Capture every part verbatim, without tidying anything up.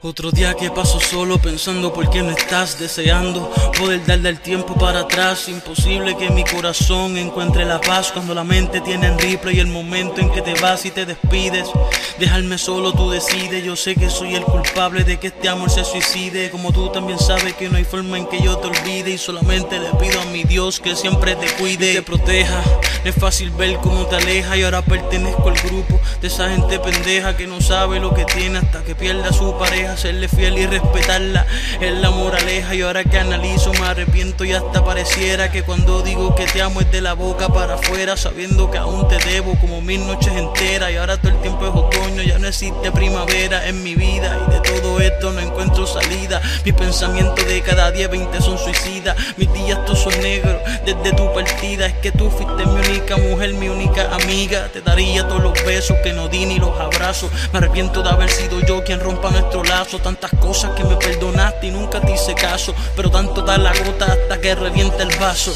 Otro día que paso solo pensando por qué no estás, deseando poder darle el tiempo para atrás. Imposible que mi corazón encuentre la paz cuando la mente tiene en replay el momento en que te vas y te despides. Dejarme solo tú decides, yo sé que soy el culpable de que este amor se suicide. Como tú también sabes que no hay forma en que yo te olvide, y solamente le pido a mi Dios que siempre te cuide y te proteja. No es fácil ver cómo te aleja y ahora pertenezco al grupo de esa gente pendeja que no sabe lo que tiene hasta que pierda a su pareja. Serle fiel y respetarla es la moraleja, y ahora que analizo me arrepiento y hasta pareciera que cuando digo que te amo es de la boca para afuera, sabiendo que aún te debo como mil noches enteras. Y ahora todo el tiempo es otoño, ya no existe primavera en mi vida, y de todo esto no encuentro salida. Mis pensamientos de cada diez, veinte son suicidas. Mis días todos son negros desde tu partida. Es que tú fuiste mi única mujer, mi única amiga. Te daría todos los besos que no di ni los abrazos. Me arrepiento de haber sido yo quien rompa nuestro lazo. Tantas cosas que me perdonaste y nunca te hice caso, pero tanto da la gota hasta que revienta el vaso.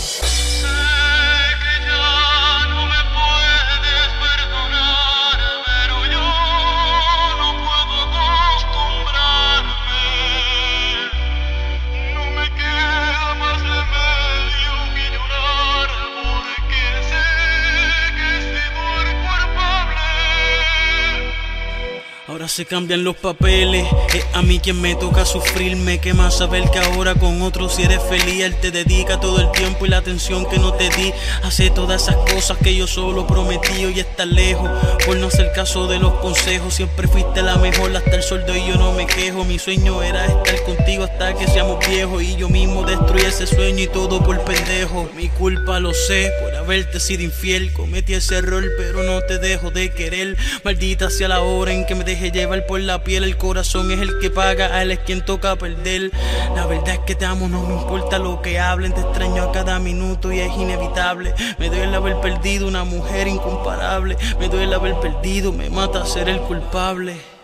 Ahora se cambian los papeles, es a mí quien me toca sufrir. Me quema saber que ahora con otro si eres feliz. Él te dedica todo el tiempo y la atención que no te di. Hace todas esas cosas que yo solo prometí. Y estás lejos por no hacer caso de los consejos. Siempre fuiste la mejor hasta el sueldo y yo no me quejo. Mi sueño era estar contigo hasta que seamos viejos, y yo mismo destruí ese sueño y todo por pendejo. Mi culpa lo sé por haberte sido infiel. Cometí ese error pero no te dejo de querer. Maldita sea la hora en que me dejé llevar por la piel. El corazón es el que paga, a él es quien toca perder. La verdad es que te amo, no me importa lo que hablen. Te extraño a cada minuto y es inevitable. Me duele haber perdido una mujer incomparable. Me duele haber perdido, me mata ser el culpable.